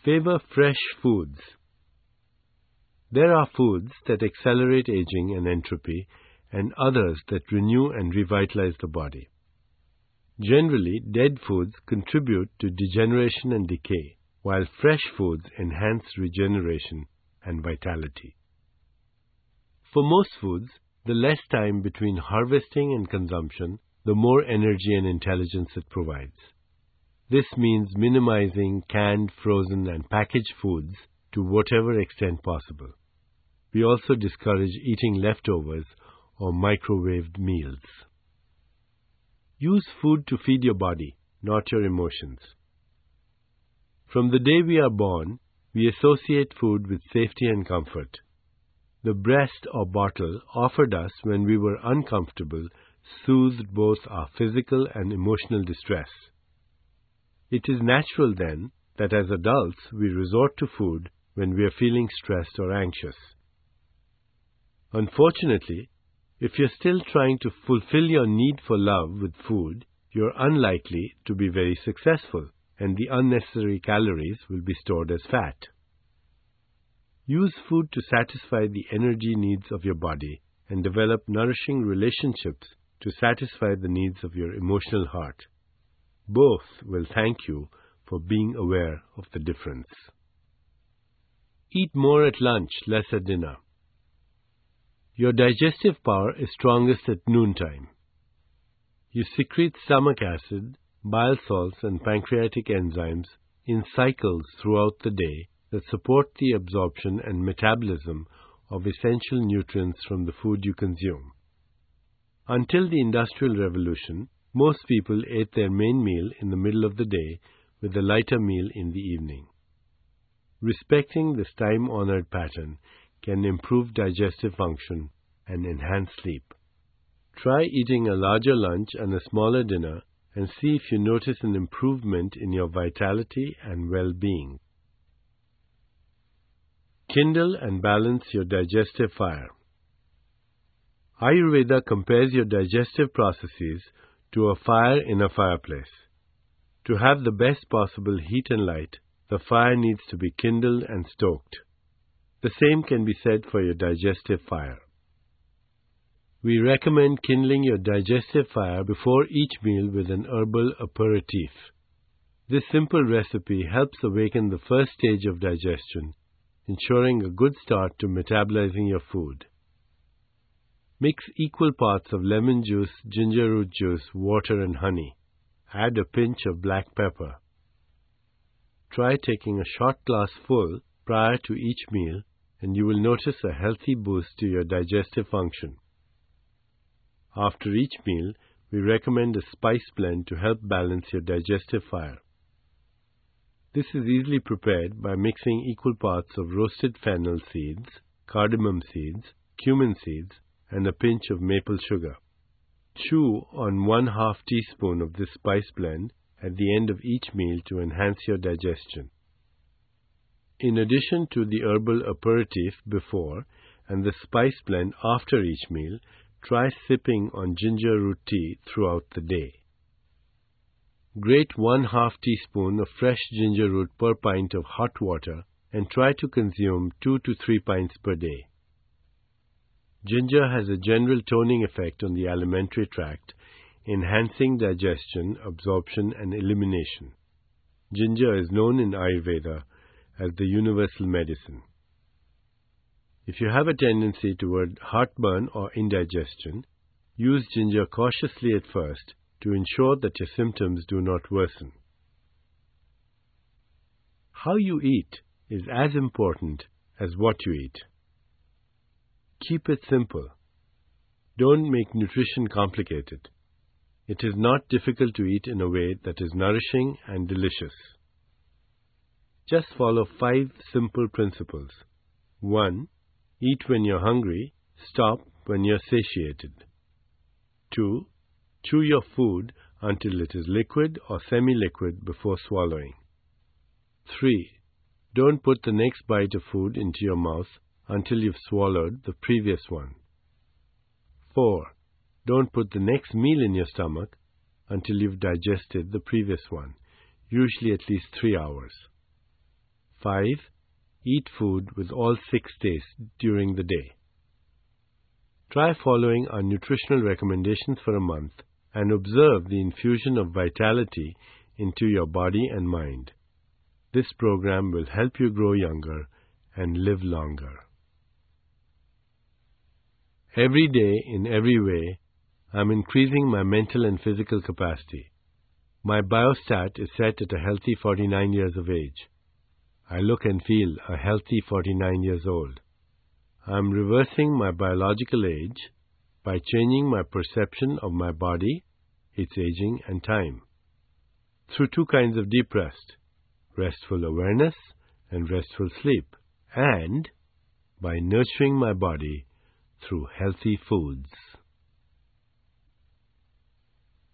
Favor fresh foods. There are foods that accelerate aging and entropy, and others that renew and revitalize the body. Generally, dead foods contribute to degeneration and decay, while fresh foods enhance regeneration and vitality. For most foods, the less time between harvesting and consumption, the more energy and intelligence it provides. This means minimizing canned, frozen, and packaged foods to whatever extent possible. We also discourage eating leftovers or microwaved meals. Use food to feed your body, not your emotions. From the day we are born, we associate food with safety and comfort. The breast or bottle offered us when we were uncomfortable soothed both our physical and emotional distress. It is natural, then, that as adults we resort to food when we are feeling stressed or anxious. Unfortunately, if you're still trying to fulfill your need for love with food, you're unlikely to be very successful, and the unnecessary calories will be stored as fat. Use food to satisfy the energy needs of your body and develop nourishing relationships to satisfy the needs of your emotional heart. Both will thank you for being aware of the difference. Eat more at lunch, less at dinner. Your digestive power is strongest at noontime. You secrete stomach acid, bile salts, and pancreatic enzymes in cycles throughout the day that support the absorption and metabolism of essential nutrients from the food you consume. Until the Industrial Revolution, most people ate their main meal in the middle of the day with a lighter meal in the evening. Respecting this time-honored pattern can improve digestive function and enhance sleep. Try eating a larger lunch and a smaller dinner and see if you notice an improvement in your vitality and well-being. Kindle and balance your digestive fire. Ayurveda compares your digestive processes to a fire in a fireplace. To have the best possible heat and light, the fire needs to be kindled and stoked. The same can be said for your digestive fire. We recommend kindling your digestive fire before each meal with an herbal aperitif. This simple recipe helps awaken the first stage of digestion, ensuring a good start to metabolizing your food. Mix equal parts of lemon juice, ginger root juice, water, and honey. Add a pinch of black pepper. Try taking a shot glass full prior to each meal, and you will notice a healthy boost to your digestive function. After each meal, we recommend a spice blend to help balance your digestive fire. This is easily prepared by mixing equal parts of roasted fennel seeds, cardamom seeds, cumin seeds, and a pinch of maple sugar. Chew on 1/2 teaspoon of this spice blend at the end of each meal to enhance your digestion. In addition to the herbal aperitif before and the spice blend after each meal, try sipping on ginger root tea throughout the day. Grate 1/2 teaspoon of fresh ginger root per pint of hot water and try to consume 2 to 3 pints per day. Ginger has a general toning effect on the alimentary tract, enhancing digestion, absorption, and elimination. Ginger is known in Ayurveda as the universal medicine. If you have a tendency toward heartburn or indigestion, use ginger cautiously at first to ensure that your symptoms do not worsen. How you eat is as important as what you eat. Keep it simple. Don't make nutrition complicated. It is not difficult to eat in a way that is nourishing and delicious. Just follow 5 simple principles. 1. Eat when you're hungry. Stop when you're satiated. 2. Chew your food until it is liquid or semi-liquid before swallowing. 3. Don't put the next bite of food into your mouth until you've swallowed the previous one. 4. Don't put the next meal in your stomach until you've digested the previous one, usually at least 3 hours. 5. Eat food with all 6 tastes during the day. Try following our nutritional recommendations for a month and observe the infusion of vitality into your body and mind. This program will help you grow younger and live longer. Every day, in every way, I'm increasing my mental and physical capacity. My biostat is set at a healthy 49 years of age. I look and feel a healthy 49 years old. I'm reversing my biological age by changing my perception of my body, its aging and time, through 2 kinds of deep rest, restful awareness and restful sleep, and by nurturing my body through healthy foods.